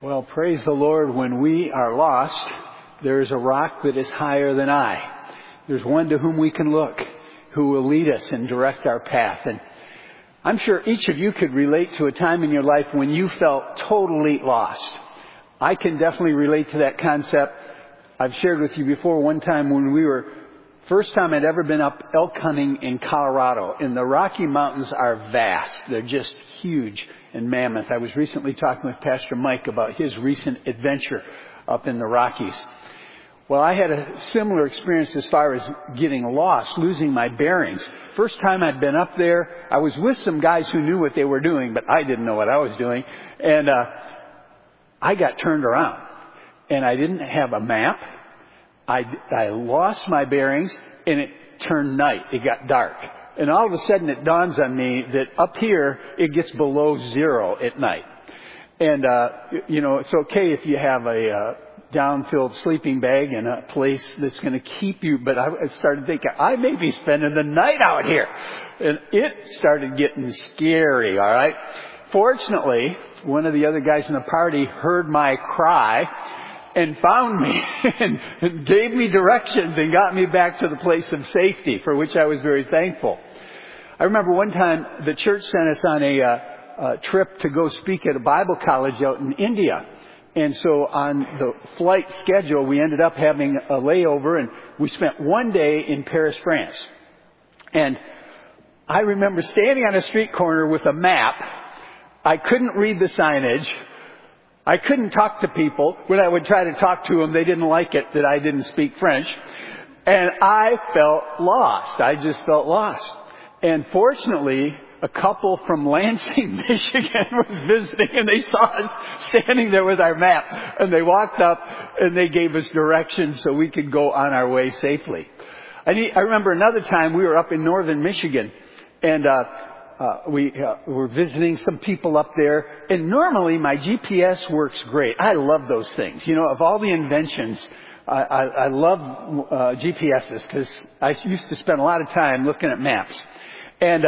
Well, praise the Lord. When we are lost, there is a rock that is higher than I. There's one to whom we can look, who will lead us and direct our path. And I'm sure each of you could relate to a time in your life when you felt totally lost. I can definitely relate to that concept. I've shared with you before one time when first time I'd ever been up elk hunting in Colorado. And the Rocky Mountains are vast. They're just huge and mammoth. I was recently talking with Pastor Mike about his recent adventure up in the Rockies. Well, I had a similar experience as far as getting lost, losing my bearings. First time I'd been up there, I was with some guys who knew what they were doing, but I didn't know what I was doing. And I got turned around. And I didn't have a map. I lost my bearings, and it turned night. It got dark. And all of a sudden it dawns on me that up here it gets below zero at night. And, it's okay if you have a down-filled sleeping bag and a place that's going to keep you. But I started thinking, I may be spending the night out here. And it started getting scary, all right? Fortunately, one of the other guys in the party heard my cry and found me and gave me directions and got me back to the place of safety, for which I was very thankful. I remember one time the church sent us on a trip to go speak at a Bible college out in India. And so on the flight schedule, we ended up having a layover, and we spent one day in Paris, France. And I remember standing on a street corner with a map. I couldn't read the signage. I couldn't talk to people. When I would try to talk to them, they didn't like it that I didn't speak French. And I felt lost. I just felt lost. And fortunately, a couple from Lansing, Michigan was visiting, and they saw us standing there with our map. And they walked up and they gave us directions so we could go on our way safely. I remember another time we were up in northern Michigan, and we were visiting some people up there, and normally my GPS works great. I love those things. You know, of all the inventions, I love GPSs because I used to spend a lot of time looking at maps. And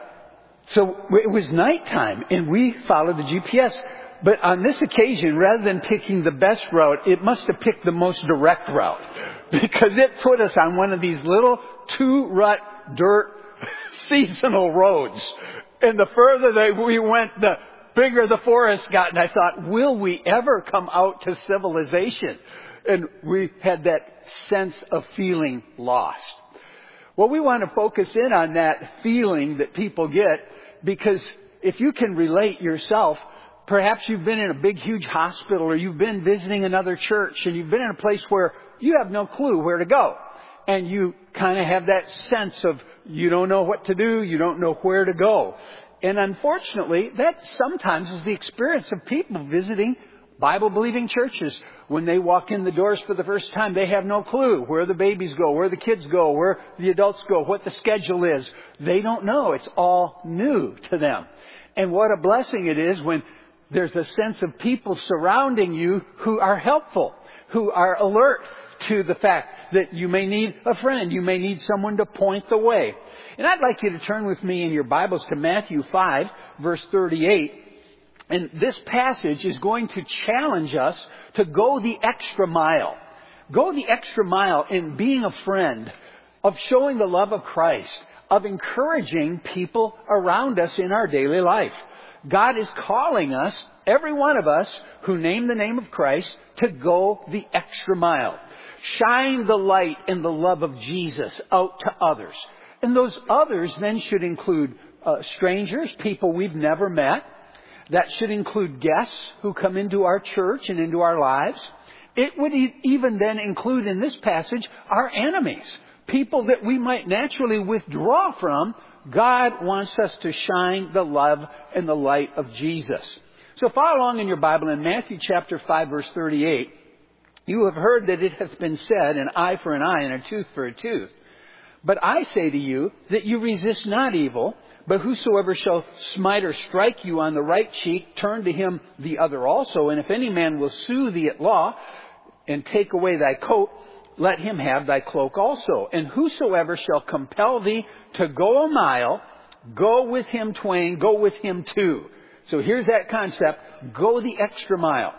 so it was nighttime, and we followed the GPS. But on this occasion, rather than picking the best route, it must have picked the most direct route, because it put us on one of these little 2-rut dirt seasonal roads. And the further we went, the bigger the forest got. And I thought, will we ever come out to civilization? And we had that sense of feeling lost. Well, we want to focus in on that feeling that people get, because if you can relate yourself, perhaps you've been in a big, huge hospital, or you've been visiting another church, and you've been in a place where you have no clue where to go. And you kind of have that sense of you don't know what to do, you don't know where to go. And unfortunately, that sometimes is the experience of people visiting Bible-believing churches. When they walk in the doors for the first time, they have no clue where the babies go, where the kids go, where the adults go, what the schedule is. They don't know. It's all new to them. And what a blessing it is when there's a sense of people surrounding you who are helpful, who are alert to the fact that you may need a friend, you may need someone to point the way. And I'd like you to turn with me in your Bibles to Matthew 5, verse 38. And this passage is going to challenge us to go the extra mile. Go the extra mile in being a friend, of showing the love of Christ, of encouraging people around us in our daily life. God is calling us, every one of us who name the name of Christ, to go the extra mile. Shine the light and the love of Jesus out to others. And those others then should include strangers, people we've never met. That should include guests who come into our church and into our lives. It would even then include in this passage our enemies, people that we might naturally withdraw from. God wants us to shine the love and the light of Jesus. So follow along in your Bible in Matthew chapter 5, verse 38. You have heard that it has been said, an eye for an eye and a tooth for a tooth. But I say to you that you resist not evil, but whosoever shall smite or strike you on the right cheek, turn to him the other also. And if any man will sue thee at law and take away thy coat, let him have thy cloak also. And whosoever shall compel thee to go a mile, go with him twain, go with him two. So here's that concept. Go the extra mile.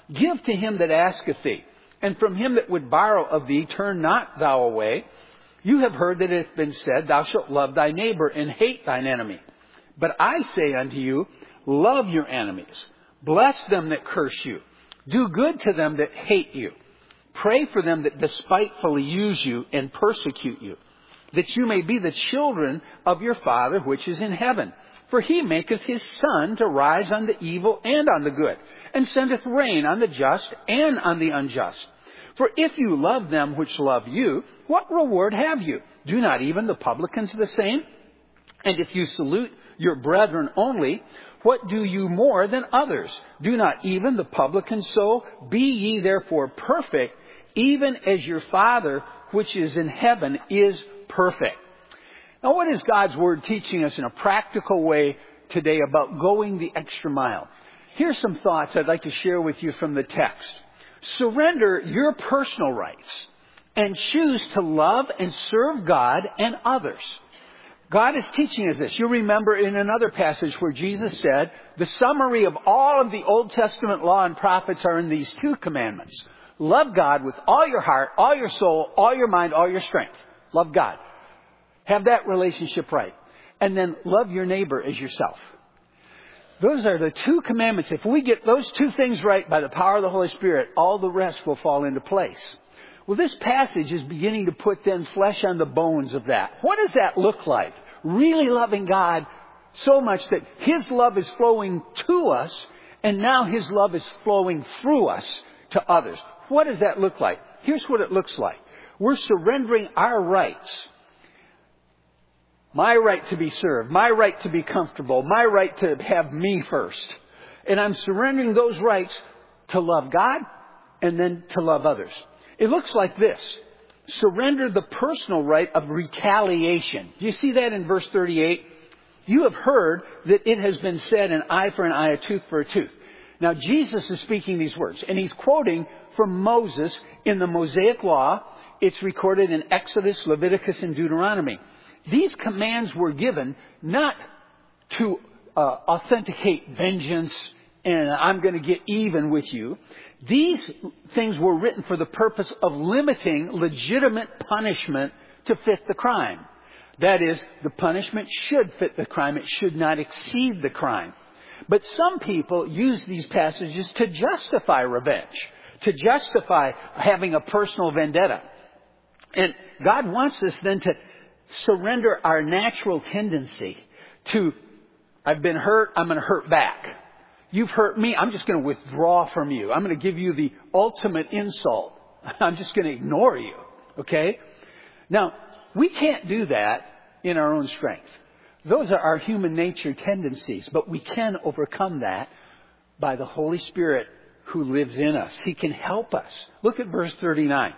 Give to him that asketh thee, and from him that would borrow of thee turn not thou away. You have heard that it hath been said, Thou shalt love thy neighbor and hate thine enemy. But I say unto you, love your enemies. Bless them that curse you. Do good to them that hate you. Pray for them that despitefully use you and persecute you, that you may be the children of your Father which is in heaven. For he maketh his sun to rise on the evil and on the good, and sendeth rain on the just and on the unjust. For if you love them which love you, what reward have you? Do not even the publicans the same? And if you salute your brethren only, what do you more than others? Do not even the publicans so? Be ye therefore perfect, even as your Father which is in heaven is perfect. Now, what is God's Word teaching us in a practical way today about going the extra mile? Here's some thoughts I'd like to share with you from the text. Surrender your personal rights and choose to love and serve God and others. God is teaching us this. You'll remember in another passage where Jesus said, the summary of all of the Old Testament law and prophets are in these two commandments. Love God with all your heart, all your soul, all your mind, all your strength. Love God. Have that relationship right. And then love your neighbor as yourself. Those are the two commandments. If we get those two things right by the power of the Holy Spirit, all the rest will fall into place. Well, this passage is beginning to put then flesh on the bones of that. What does that look like? Really loving God so much that his love is flowing to us, and now his love is flowing through us to others. What does that look like? Here's what it looks like. We're surrendering our rights. My right to be served, my right to be comfortable, my right to have me first. And I'm surrendering those rights to love God and then to love others. It looks like this. Surrender the personal right of retaliation. Do you see that in verse 38? You have heard that it has been said, an eye for an eye, a tooth for a tooth. Now, Jesus is speaking these words, and he's quoting from Moses in the Mosaic Law. It's recorded in Exodus, Leviticus, and Deuteronomy. These commands were given not to authenticate vengeance and I'm going to get even with you. These things were written for the purpose of limiting legitimate punishment to fit the crime. That is, the punishment should fit the crime. It should not exceed the crime. But some people use these passages to justify revenge, to justify having a personal vendetta. And God wants us then to surrender our natural tendency to, I've been hurt, I'm going to hurt back. You've hurt me, I'm just going to withdraw from you. I'm going to give you the ultimate insult. I'm just going to ignore you. Okay? Now, we can't do that in our own strength. Those are our human nature tendencies, but we can overcome that by the Holy Spirit who lives in us. He can help us. Look at verse 39.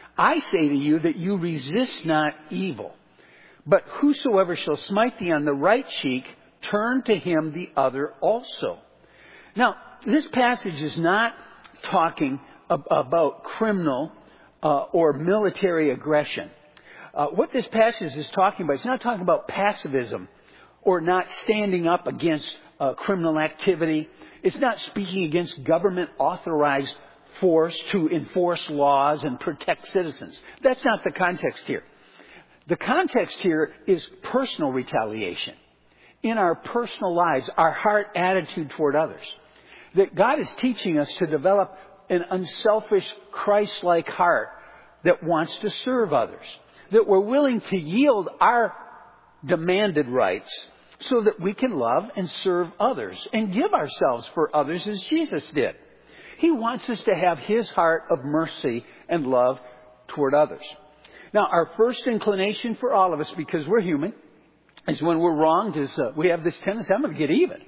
I say to you that you resist not evil, but whosoever shall smite thee on the right cheek, turn to him the other also. Now, this passage is not talking about criminal or military aggression. What this passage is talking about, it's not talking about pacifism or not standing up against criminal activity. It's not speaking against government authorized force to enforce laws and protect citizens. That's not the context here. The context here is personal retaliation. In our personal lives, our heart attitude toward others. That God is teaching us to develop an unselfish, Christ-like heart that wants to serve others. That we're willing to yield our demanded rights so that we can love and serve others and give ourselves for others as Jesus did. He wants us to have his heart of mercy and love toward others. Now, our first inclination for all of us, because we're human, is when we're wronged, we have this tendency, I'm going to get even.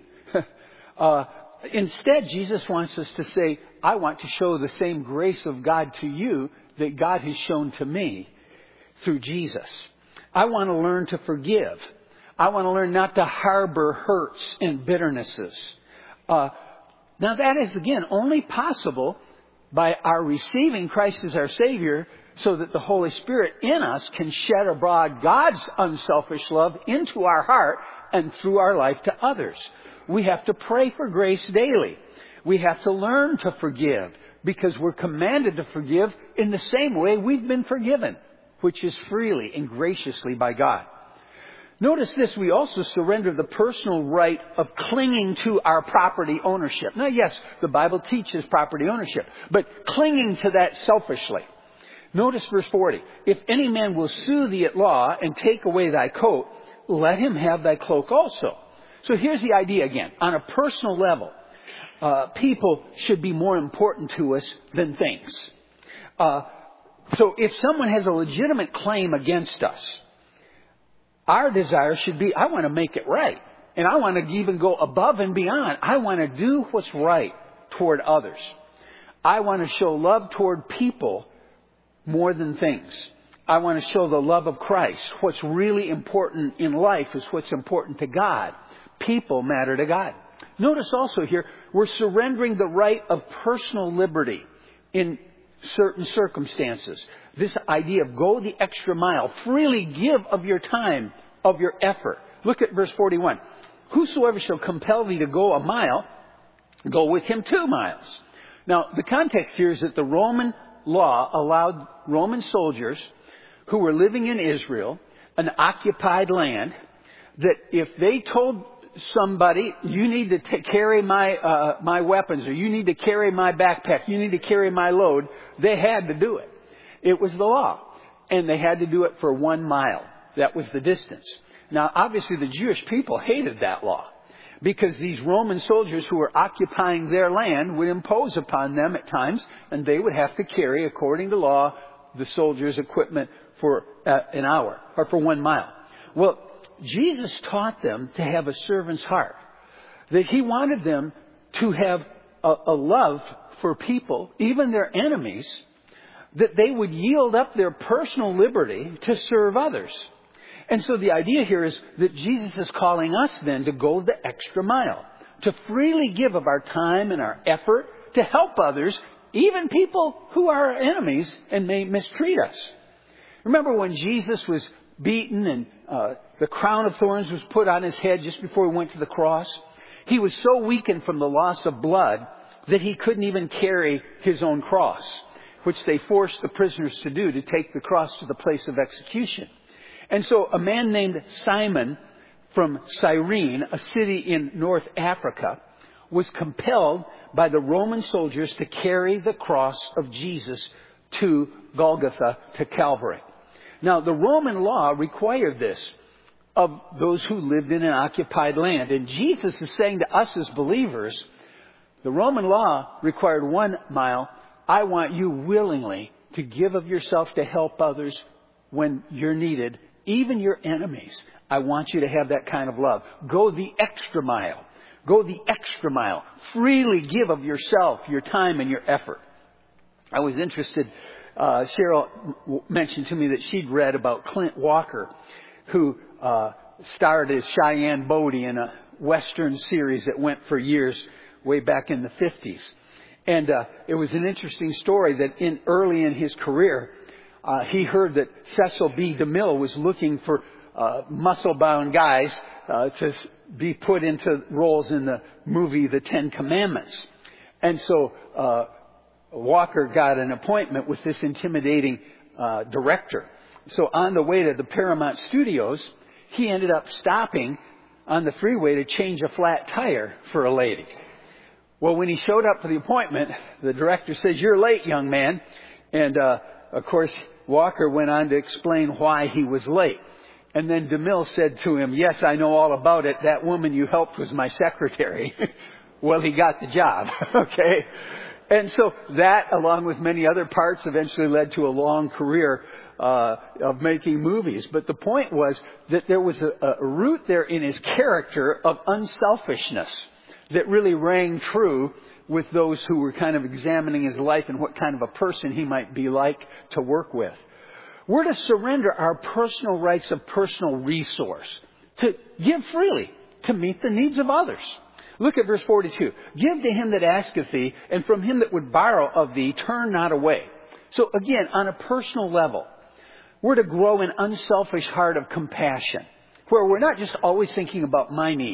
Instead, Jesus wants us to say, I want to show the same grace of God to you that God has shown to me through Jesus. I want to learn to forgive. I want to learn not to harbor hurts and bitternesses. Now that is, again, only possible by our receiving Christ as our Savior so that the Holy Spirit in us can shed abroad God's unselfish love into our heart and through our life to others. We have to pray for grace daily. We have to learn to forgive because we're commanded to forgive in the same way we've been forgiven, which is freely and graciously by God. Notice this, we also surrender the personal right of clinging to our property ownership. Now, yes, the Bible teaches property ownership, but clinging to that selfishly. Notice verse 40. If any man will sue thee at law and take away thy coat, let him have thy cloak also. So here's the idea again. On a personal level, people should be more important to us than things. So if someone has a legitimate claim against us, our desire should be, I want to make it right. And I want to even go above and beyond. I want to do what's right toward others. I want to show love toward people more than things. I want to show the love of Christ. What's really important in life is what's important to God. People matter to God. Notice also here, we're surrendering the right of personal liberty in certain circumstances. This idea of go the extra mile, freely give of your time, of your effort. Look at verse 41. Whosoever shall compel thee to go a mile, go with him 2 miles. Now, the context here is that the Roman law allowed Roman soldiers who were living in Israel, an occupied land, that if they told somebody, you need to carry my weapons, or you need to carry my backpack, you need to carry my load, they had to do it. It was the law. And they had to do it for 1 mile. That was the distance. Now, obviously, the Jewish people hated that law because these Roman soldiers who were occupying their land would impose upon them at times, and they would have to carry, according to law, the soldiers' equipment for an hour or for 1 mile. Well, Jesus taught them to have a servant's heart, that he wanted them to have a love for people, even their enemies, that they would yield up their personal liberty to serve others. And so the idea here is that Jesus is calling us then to go the extra mile, to freely give of our time and our effort to help others, even people who are our enemies and may mistreat us. Remember when Jesus was beaten and the crown of thorns was put on his head just before he went to the cross? He was so weakened from the loss of blood that he couldn't even carry his own cross, which they forced the prisoners to do, to take the cross to the place of execution. And so a man named Simon from Cyrene, a city in North Africa, was compelled by the Roman soldiers to carry the cross of Jesus to Golgotha, to Calvary. Now, the Roman law required this of those who lived in an occupied land. And Jesus is saying to us as believers, the Roman law required 1 mile. I want you willingly to give of yourself to help others when you're needed, even your enemies. I want you to have that kind of love. Go the extra mile. Go the extra mile. Freely give of yourself, your time, and your effort. I was interested. Cheryl mentioned to me that she'd read about Clint Walker, who starred as Cheyenne Bodie in a Western series that went for years, way back in the 50s. And it was an interesting story that early in his career, he heard that Cecil B. DeMille was looking for muscle-bound guys to be put into roles in the movie The Ten Commandments. And so Walker got an appointment with this intimidating director. So on the way to the Paramount Studios, he ended up stopping on the freeway to change a flat tire for a lady. Well, when he showed up for the appointment, the director says, "You're late, young man." And, of course, Walker went on to explain why he was late. And then DeMille said to him, "Yes, I know all about it. That woman you helped was my secretary." Well, he got the job. Okay. And so that, along with many other parts, eventually led to a long career of making movies. But the point was that there was a root there in his character of unselfishness that really rang true with those who were kind of examining his life and what kind of a person he might be like to work with. We're to surrender our personal rights of personal resource, to give freely, to meet the needs of others. Look at verse 42. Give to him that asketh thee, and from him that would borrow of thee, turn not away. So again, on a personal level, we're to grow an unselfish heart of compassion, where we're not just always thinking about my needs.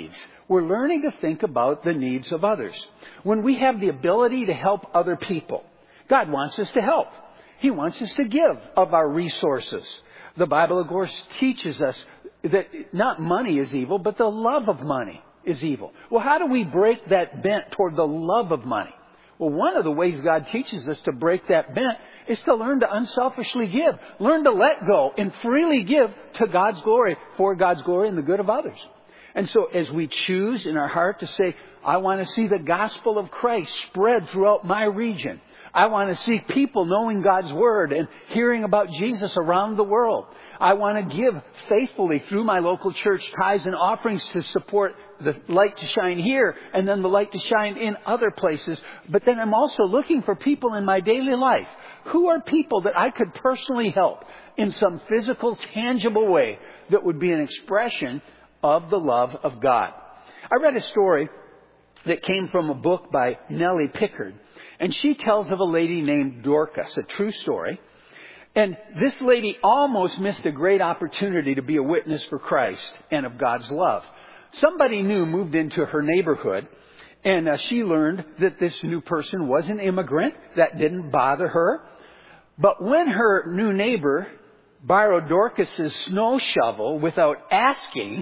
We're learning to think about the needs of others. When we have the ability to help other people, God wants us to help. He wants us to give of our resources. The Bible, of course, teaches us that not money is evil, but the love of money is evil. Well, how do we break that bent toward the love of money? Well, one of the ways God teaches us to break that bent is to learn to unselfishly give. Learn to let go and freely give to God's glory, for God's glory and the good of others. And so as we choose in our heart to say, I want to see the gospel of Christ spread throughout my region. I want to see people knowing God's Word and hearing about Jesus around the world. I want to give faithfully through my local church tithes and offerings to support the light to shine here and then the light to shine in other places. But then I'm also looking for people in my daily life. Who are people that I could personally help in some physical, tangible way that would be an expression of the love of God? I read a story that came from a book by Nellie Pickard. And she tells of a lady named Dorcas, a true story. And this lady almost missed a great opportunity to be a witness for Christ and of God's love. Somebody new moved into her neighborhood, and she learned that this new person was an immigrant. That didn't bother her. But when her new neighbor borrowed Dorcas's snow shovel without asking,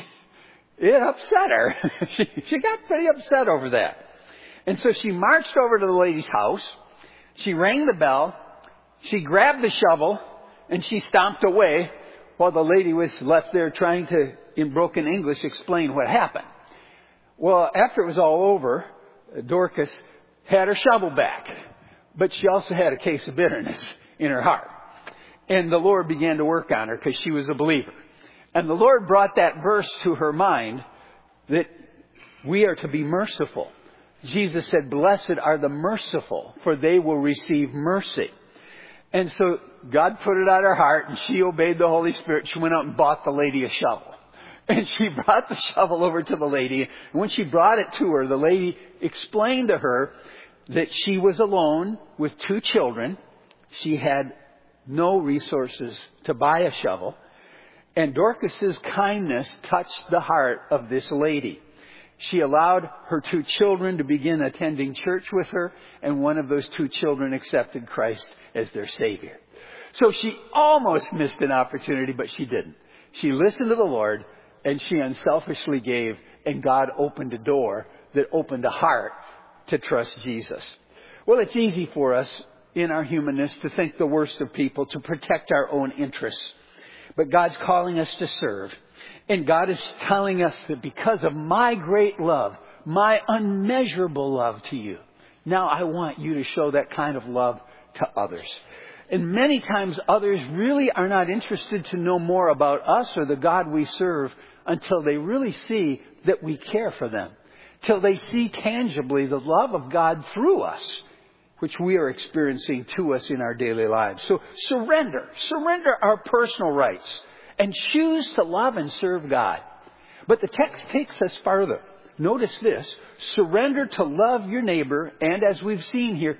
it upset her. She got pretty upset over that. And so she marched over to the lady's house. She rang the bell. She grabbed the shovel and she stomped away while the lady was left there trying to, in broken English, explain what happened. Well, after it was all over, Dorcas had her shovel back, but she also had a case of bitterness in her heart. And the Lord began to work on her because she was a believer. And the Lord brought that verse to her mind that we are to be merciful. Jesus said, "Blessed are the merciful, for they will receive mercy." And so God put it on her heart, and she obeyed the Holy Spirit. She went out and bought the lady a shovel. And she brought the shovel over to the lady. And when she brought it to her, the lady explained to her that she was alone with 2 children. She had no resources to buy a shovel. And Dorcas's kindness touched the heart of this lady. She allowed her 2 children to begin attending church with her, and one of those 2 children accepted Christ as their Savior. So she almost missed an opportunity, but she didn't. She listened to the Lord, and she unselfishly gave, and God opened a door that opened a heart to trust Jesus. Well, it's easy for us in our humanness to think the worst of people, to protect our own interests. But God's calling us to serve. And God is telling us that because of my great love, my unmeasurable love to you, now I want you to show that kind of love to others. And many times others really are not interested to know more about us or the God we serve until they really see that we care for them. Till they see tangibly the love of God through us, which we are experiencing to us in our daily lives. So surrender our personal rights and choose to love and serve God. But the text takes us farther. Notice this: surrender to love your neighbor, and as we've seen here,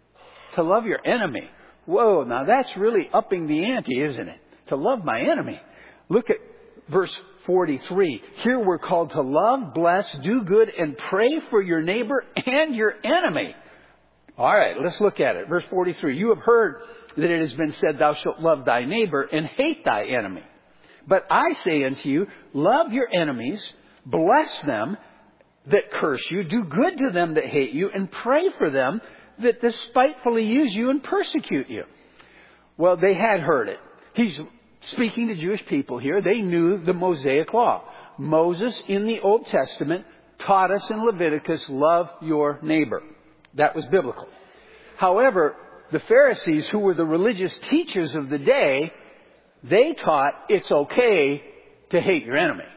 to love your enemy. Whoa, now that's really upping the ante, isn't it? To love my enemy. Look at verse 43. Here we're called to love, bless, do good, and pray for your neighbor and your enemy. All right, let's look at it. Verse 43. You have heard that it has been said, thou shalt love thy neighbor and hate thy enemy. But I say unto you, love your enemies, bless them that curse you, do good to them that hate you, and pray for them that despitefully use you and persecute you. Well, they had heard it. He's speaking to Jewish people here. They knew the Mosaic law. Moses in the Old Testament taught us in Leviticus, love your neighbor. That was biblical. However, the Pharisees, who were the religious teachers of the day, they taught it's okay to hate your enemy.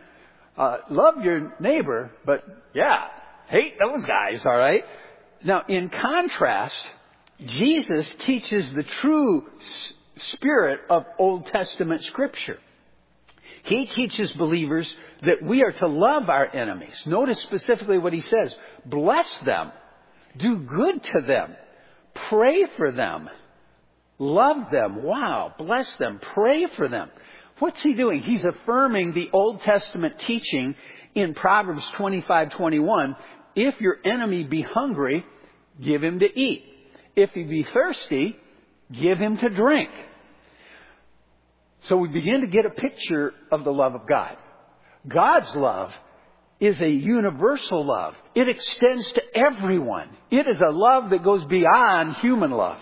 Love your neighbor, but hate those guys, all right? Now, in contrast, Jesus teaches the true spirit of Old Testament Scripture. He teaches believers that we are to love our enemies. Notice specifically what he says. Bless them. Do good to them. Pray for them. Love them. Wow. Bless them. Pray for them. What's he doing? He's affirming the Old Testament teaching in Proverbs 25:21, if your enemy be hungry, give him to eat. If he be thirsty, give him to drink. So we begin to get a picture of the love of God. God's love is a universal love. It extends to everyone. It is a love that goes beyond human love.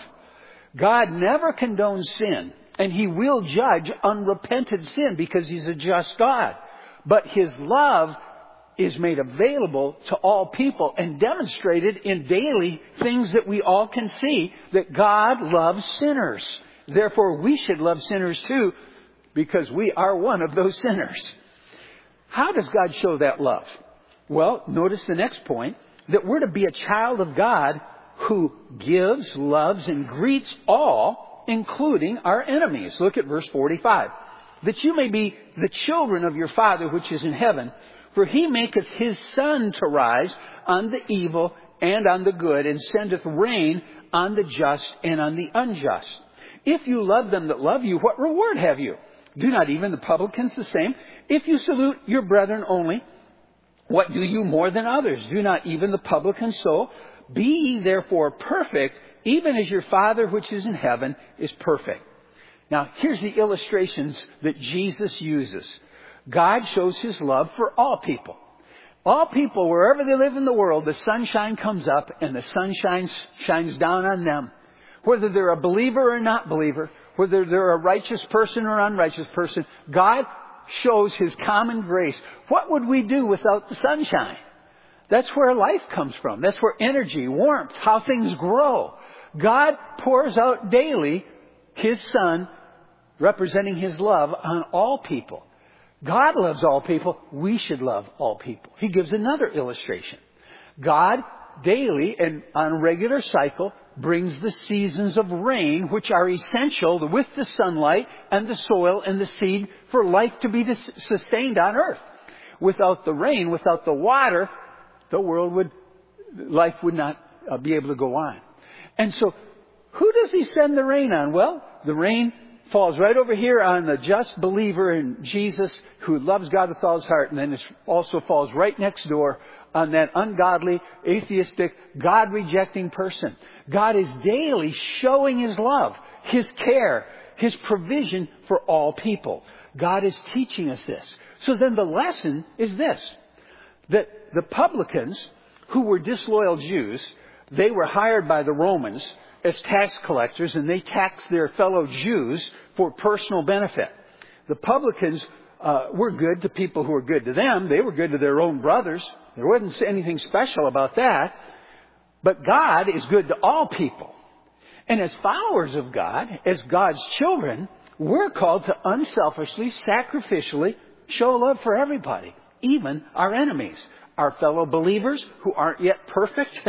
God never condones sin, and He will judge unrepented sin because He's a just God. But His love is made available to all people and demonstrated in daily things that we all can see, that God loves sinners. Therefore, we should love sinners too, because we are one of those sinners. How does God show that love? Well, notice the next point, that we're to be a child of God who gives, loves, and greets all, including our enemies. Look at verse 45. That you may be the children of your Father which is in heaven, for He maketh His sun to rise on the evil and on the good, and sendeth rain on the just and on the unjust. If you love them that love you, what reward have you? Do not even the publicans the same? If you salute your brethren only, what do you more than others? Do not even the publicans so? Be ye therefore perfect, even as your Father which is in heaven is perfect. Now, here's the illustrations that Jesus uses. God shows His love for all people. All people, wherever they live in the world, the sunshine comes up and the sun shines down on them. Whether they're a believer or not believer, whether they're a righteous person or unrighteous person, God shows His common grace. What would we do without the sunshine? That's where life comes from. That's where energy, warmth, how things grow. God pours out daily His sun, representing His love on all people. God loves all people. We should love all people. He gives another illustration. God daily and on a regular cycle brings the seasons of rain, which are essential with the sunlight and the soil and the seed for life to be sustained on earth. Without the rain, without the water, life would not be able to go on. And so, who does He send the rain on? Well, the rain falls right over here on the just believer in Jesus who loves God with all his heart, and then it also falls right next door on that ungodly, atheistic, God-rejecting person. God is daily showing His love, His care, His provision for all people. God is teaching us this. So then the lesson is this, that the publicans, who were disloyal Jews, they were hired by the Romans as tax collectors, and they taxed their fellow Jews for personal benefit. The publicans were good to people who were good to them. They were good to their own brothers. There wasn't anything special about that. But God is good to all people. And as followers of God, as God's children, we're called to unselfishly, sacrificially show love for everybody, even our enemies, our fellow believers who aren't yet perfect,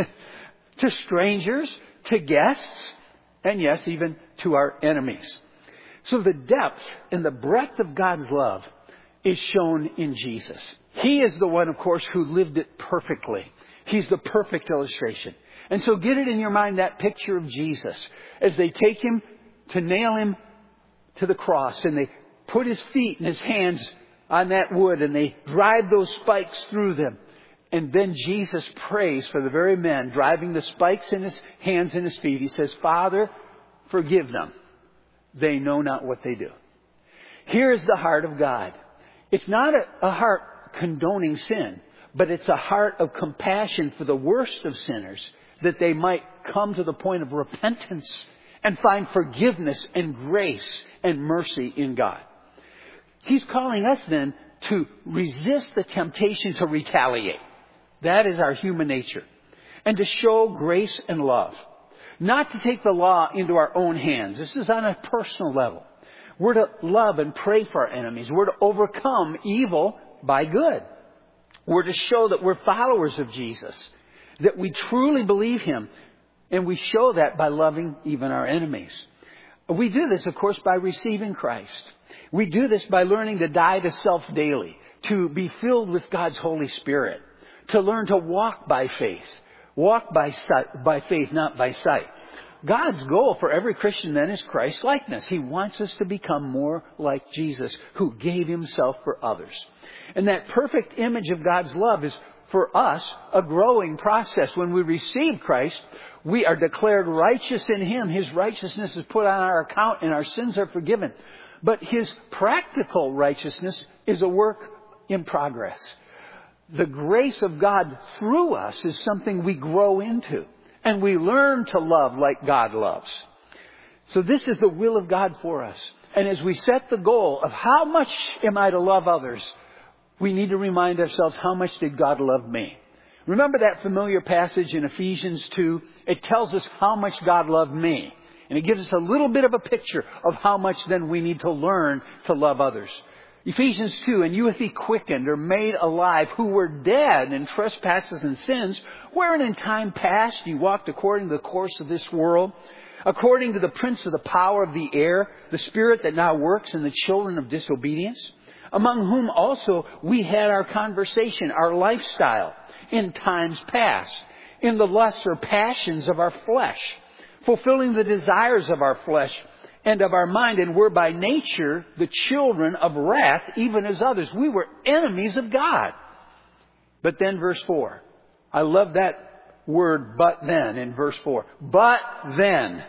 to strangers, to guests, and yes, even to our enemies. So the depth and the breadth of God's love is shown in Jesus. He is the one, of course, who lived it perfectly. He's the perfect illustration. And so get it in your mind, that picture of Jesus, as they take Him to nail Him to the cross, and they put His feet and His hands on that wood, and they drive those spikes through them. And then Jesus prays for the very men driving the spikes in His hands and His feet. He says, Father, forgive them. They know not what they do. Here is the heart of God. It's not a heart condoning sin, but it's a heart of compassion for the worst of sinners, that they might come to the point of repentance and find forgiveness and grace and mercy in God. He's calling us then to resist the temptation to retaliate. That is our human nature. And to show grace and love. Not to take the law into our own hands. This is on a personal level. We're to love and pray for our enemies. We're to overcome evil by good. We're to show that we're followers of Jesus. That we truly believe Him. And we show that by loving even our enemies. We do this, of course, by receiving Christ. We do this by learning to die to self daily. To be filled with God's Holy Spirit. To learn to walk by faith. Walk by faith, not by sight. God's goal for every Christian then is Christ-likeness. He wants us to become more like Jesus, who gave himself for others. And that perfect image of God's love is, for us, a growing process. When we receive Christ, we are declared righteous in him. His righteousness is put on our account and our sins are forgiven. But his practical righteousness is a work in progress. The grace of God through us is something we grow into. And we learn to love like God loves. So this is the will of God for us. And as we set the goal of how much am I to love others, we need to remind ourselves, how much did God love me? Remember that familiar passage in Ephesians 2? It tells us how much God loved me. And it gives us a little bit of a picture of how much then we need to learn to love others. Ephesians 2, and you hath he quickened or made alive, who were dead in trespasses and sins, wherein in time past ye walked according to the course of this world, according to the prince of the power of the air, the spirit that now works in the children of disobedience, among whom also we had our conversation, our lifestyle, in times past, in the lusts or passions of our flesh, fulfilling the desires of our flesh and of our mind, and were by nature the children of wrath, even as others. We were enemies of God. But then verse 4. I love that word, but then, in verse 4. But then,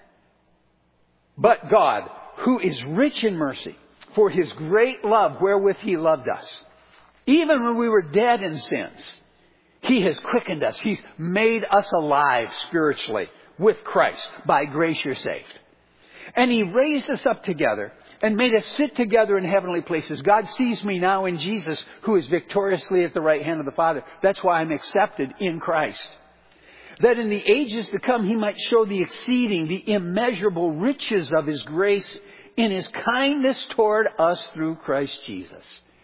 but God, who is rich in mercy, for his great love wherewith he loved us, even when we were dead in sins, he has quickened us. He's made us alive spiritually with Christ. By grace you're saved. And he raised us up together and made us sit together in heavenly places. God sees me now in Jesus, who is victoriously at the right hand of the Father. That's why I'm accepted in Christ. That in the ages to come he might show the exceeding, the immeasurable riches of his grace in his kindness toward us through Christ Jesus.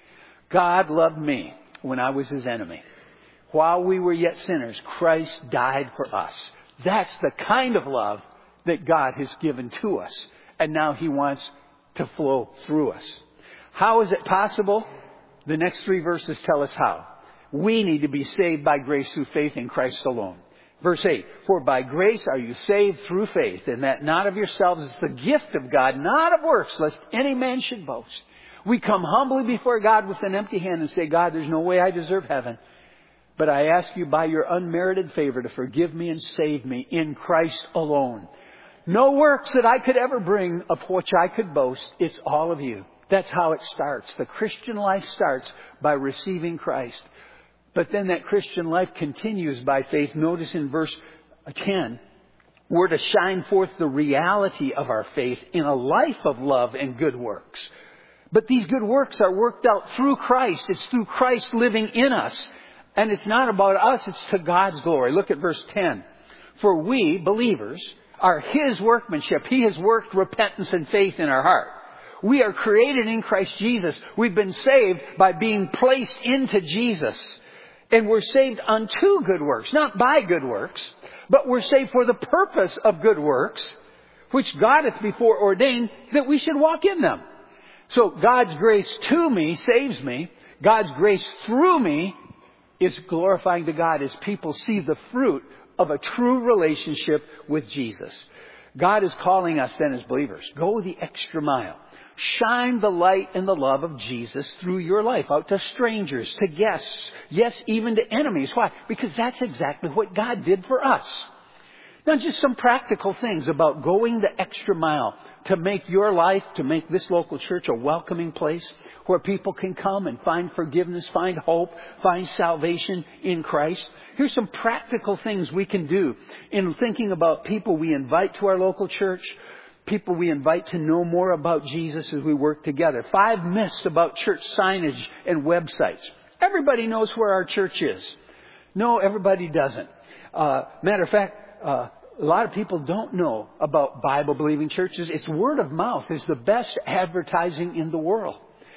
God loved me when I was his enemy. While we were yet sinners, Christ died for us. That's the kind of love that God has given to us. And now he wants to flow through us. How is it possible? The next 3 verses tell us how. We need to be saved by grace through faith in Christ alone. Verse 8, for by grace are you saved through faith, and that not of yourselves, is the gift of God, not of works, lest any man should boast. We come humbly before God with an empty hand and say, God, there's no way I deserve heaven. But I ask you by your unmerited favor to forgive me and save me in Christ alone. No works that I could ever bring of which I could boast. It's all of you. That's how it starts. The Christian life starts by receiving Christ. But then that Christian life continues by faith. Notice in verse 10, we're to shine forth the reality of our faith in a life of love and good works. But these good works are worked out through Christ. It's through Christ living in us. And it's not about us, it's to God's glory. Look at verse 10. For we, believers, are his workmanship. He has worked repentance and faith in our heart. We are created in Christ Jesus. We've been saved by being placed into Jesus. And we're saved unto good works, not by good works, but we're saved for the purpose of good works, which God hath before ordained that we should walk in them. So God's grace to me saves me. God's grace through me is glorifying to God as people see the fruit of a true relationship with Jesus. God is calling us then as believers, go the extra mile. Shine the light and the love of Jesus through your life out to strangers, to guests, yes, even to enemies. Why? Because that's exactly what God did for us. Now, just some practical things about going the extra mile to make your life, to make this local church a welcoming place where people can come and find forgiveness, find hope, find salvation in Christ. Here's some practical things we can do in thinking about people we invite to our local church, people we invite to know more about Jesus as we work together. 5 myths about church signage and websites. Everybody knows where our church is. No, everybody doesn't. Matter of fact, a lot of people don't know about Bible-believing churches. It's word of mouth is the best advertising in the world.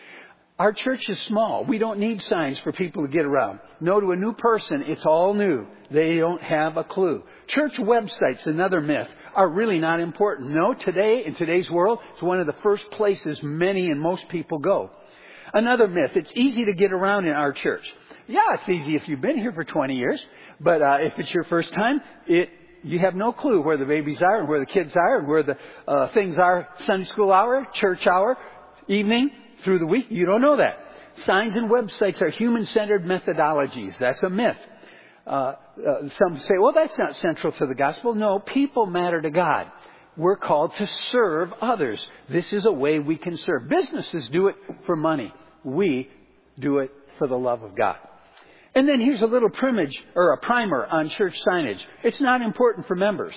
Our church is small. We don't need signs for people to get around. No, to a new person, it's all new. They don't have a clue. Church websites, another myth, are really not important. No, today, in today's world, it's one of the first places many and most people go. Another myth, it's easy to get around in our church. Yeah, it's easy if you've been here for 20 years. But if it's your first time, it You have no clue where the babies are and where the kids are and where the things are. Sunday school hour, church hour, evening, through the week. You don't know that. Signs and websites are human-centered methodologies. That's a myth. Some say, well, that's not central to the gospel. No, people matter to God. We're called to serve others. This is a way we can serve. Businesses do it for money. We do it for the love of God. And then here's a little primer on church signage. It's not important for members.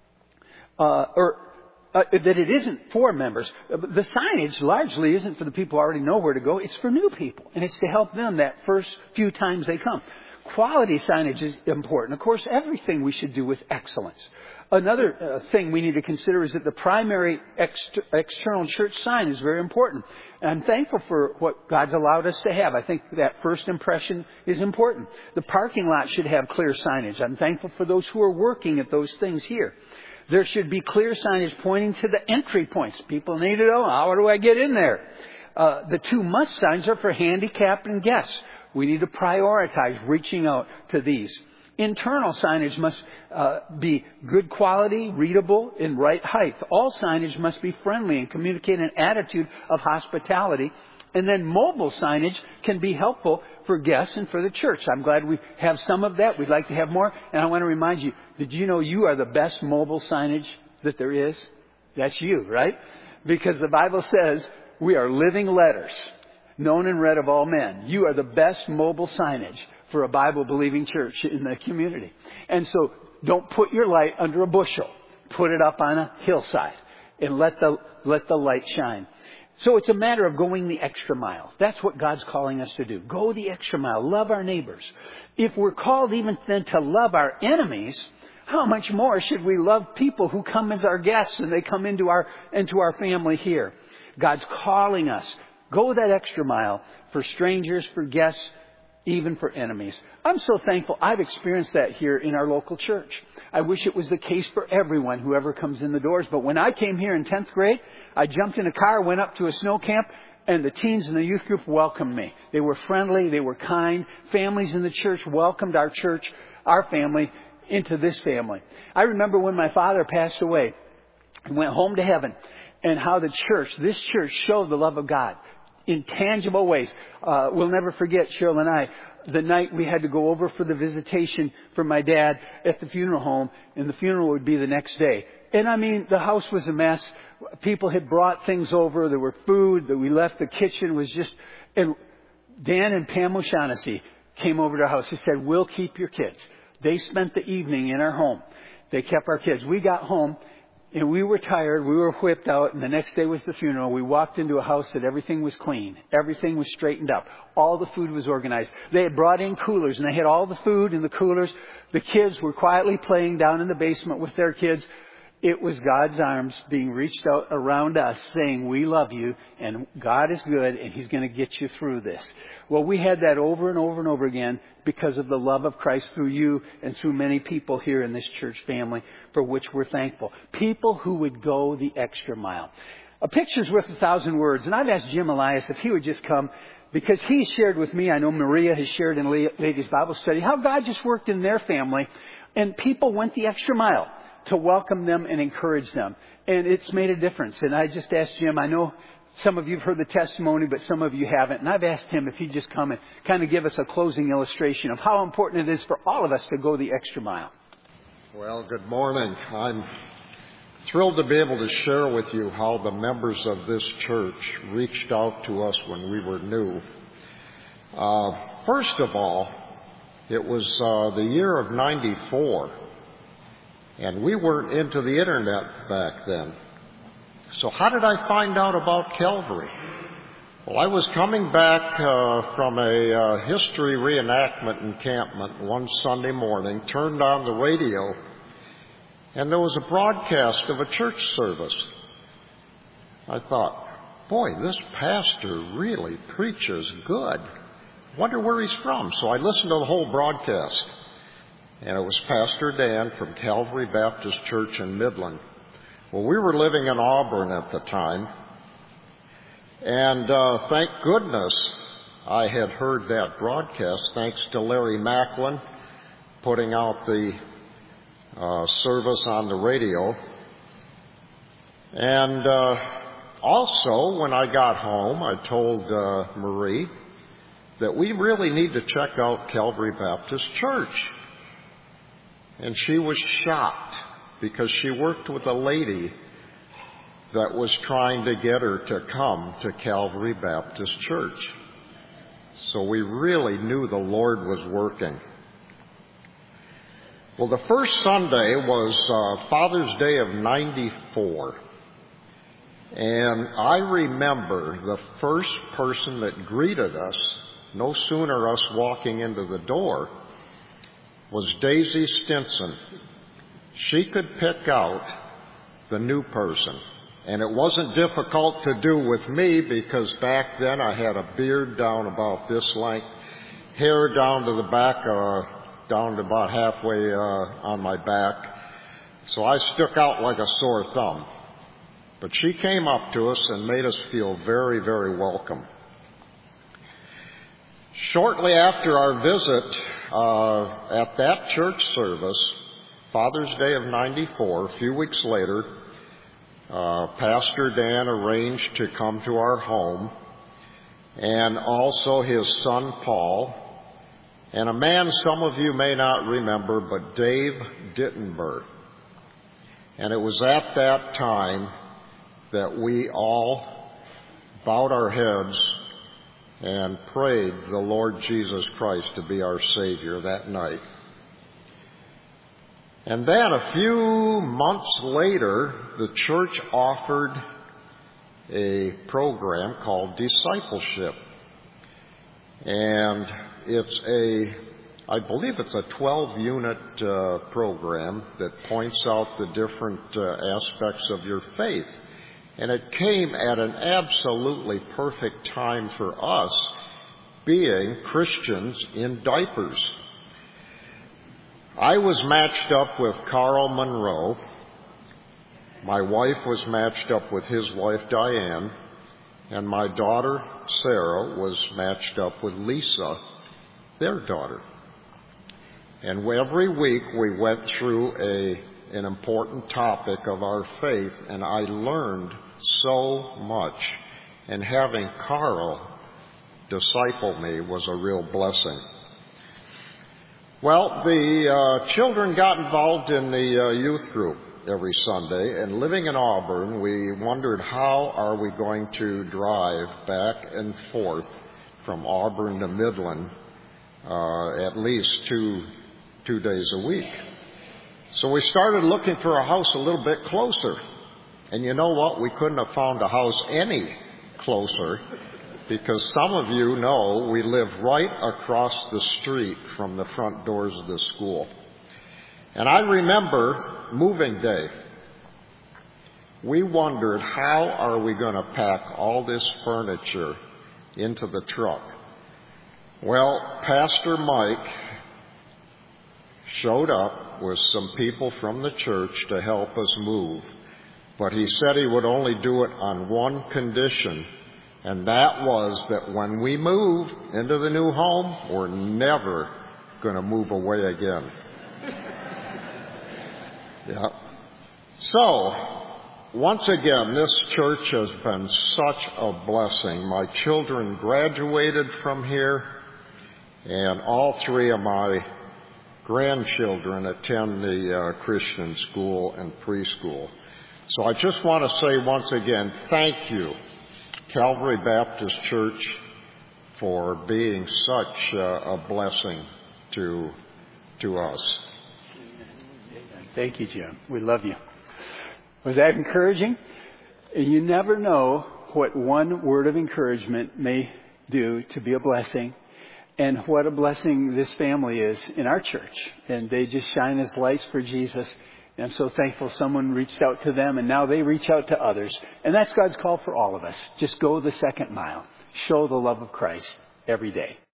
That it isn't for members. The signage largely isn't for the people who already know where to go. It's for new people. And it's to help them that first few times they come. Quality signage is important. Of course, everything we should do with excellence. Another thing we need to consider is that the primary external church sign is very important. And I'm thankful for what God's allowed us to have. I think that first impression is important. The parking lot should have clear signage. I'm thankful for those who are working at those things here. There should be clear signage pointing to the entry points. People need to know, how do I get in there? The 2 must signs are for handicapped and guests. We need to prioritize reaching out to these. Internal signage must be good quality, readable, and right height. All signage must be friendly and communicate an attitude of hospitality. And then mobile signage can be helpful for guests and for the church. I'm glad we have some of that. We'd like to have more. And I want to remind you, did you know you are the best mobile signage that there is? That's you, right? Because the Bible says we are living letters, known and read of all men. You are the best mobile signage for a Bible-believing church in the community. And so don't put your light under a bushel. Put it up on a hillside and let the light shine. So it's a matter of going the extra mile. That's what God's calling us to do. Go the extra mile. Love our neighbors. If we're called even then to love our enemies, how much more should we love people who come as our guests and they come into our family here? God's calling us. Go that extra mile for strangers, for guests, even for enemies. I'm so thankful I've experienced that here in our local church. I wish it was the case for everyone who ever comes in the doors. But when I came here in 10th grade, I jumped in a car, went up to a snow camp, and the teens in the youth group welcomed me. They were friendly. They were kind. Families in the church welcomed our church, our family, into this family. I remember when my father passed away and went home to heaven, and how the church, this church, showed the love of God in tangible ways. We'll never forget, Cheryl and I, the night we had to go over for the visitation for my dad at the funeral home, and the funeral would be the next day. And I mean, the house was a mess. People had brought things over. There were food that we left. The kitchen was just... And Dan and Pam O'Shaughnessy came over to our house. He said, we'll keep your kids. They spent the evening in our home. They kept our kids. We got home, and we were tired. We were whipped out, and the next day was the funeral. We walked into a house that everything was clean. Everything was straightened up. All the food was organized. They had brought in coolers, and they had all the food in the coolers. The kids were quietly playing down in the basement with their kids. It was God's arms being reached out around us saying, we love you, and God is good, and He's going to get you through this. Well, we had that over and over and over again because of the love of Christ through you and through many people here in this church family, for which we're thankful. People who would go the extra mile. A picture's worth 1,000 words, and I've asked Jim Elias if he would just come, because he shared with me, I know Maria has shared in Ladies Bible Study, how God just worked in their family, and people went the extra mile to welcome them and encourage them. And it's made a difference. And I just asked Jim, I know some of you have heard the testimony, but some of you haven't. And I've asked him if he'd just come and kind of give us a closing illustration of how important it is for all of us to go the extra mile. Well, good morning. I'm thrilled to be able to share with you how the members of this church reached out to us when we were new. First of all, it was the year of 94. And we weren't into the internet back then. So how did I find out about Calvary? Well, I was coming back from a history reenactment encampment one Sunday morning, turned on the radio, and there was a broadcast of a church service. I thought, boy, this pastor really preaches good. Wonder where he's from. So I listened to the whole broadcast. And it was Pastor Dan from Calvary Baptist Church in Midland. Well, we were living in Auburn at the time. And thank goodness I had heard that broadcast, thanks to Larry Macklin putting out the service on the radio. And also, when I got home, I told Marie that we really need to check out Calvary Baptist Church. And she was shocked because she worked with a lady that was trying to get her to come to Calvary Baptist Church. So we really knew the Lord was working. Well, the first Sunday was Father's Day of '94. And I remember the first person that greeted us, no sooner us walking into the door, was Daisy Stinson. She could pick out the new person. And it wasn't difficult to do with me because back then I had a beard down about this length, hair down to the back, down to about halfway on my back. So I stuck out like a sore thumb. But she came up to us and made us feel very, very welcome. Shortly after our visit at that church service, Father's Day of '94, a few weeks later, Pastor Dan arranged to come to our home, and also his son Paul, and a man some of you may not remember, but Dave Dittenberg. And it was at that time that we all bowed our heads and prayed the Lord Jesus Christ to be our Savior that night. And then a few months later, the church offered a program called Discipleship. And I believe it's a 12-unit program that points out the different aspects of your faith. And it came at an absolutely perfect time for us, being Christians in diapers. I was matched up with Carl Monroe. My wife was matched up with his wife, Diane. And my daughter, Sarah, was matched up with Lisa, their daughter. And every week we went through an important topic of our faith, and I learned so much. And having Carl disciple me was a real blessing. Well, the children got involved in the youth group every Sunday, and living in Auburn, we wondered how are we going to drive back and forth from Auburn to Midland at least two days a week. So we started looking for a house a little bit closer. And you know what? We couldn't have found a house any closer, because some of you know we live right across the street from the front doors of the school. And I remember moving day. We wondered, how are we going to pack all this furniture into the truck? Well, Pastor Mike showed up with some people from the church to help us move. But he said he would only do it on one condition, and that was that when we move into the new home, we're never going to move away again. Yeah. So, once again, this church has been such a blessing. My children graduated from here, and all three of my grandchildren attend the Christian school and preschool. So I just want to say once again, thank you, Calvary Baptist Church, for being such a blessing to us. Thank you, Jim. We love you. Was that encouraging? You never know what one word of encouragement may do to be a blessing, and what a blessing this family is in our church. And they just shine as lights for Jesus. And I'm so thankful someone reached out to them, and now they reach out to others. And that's God's call for all of us. Just go the second mile. Show the love of Christ every day.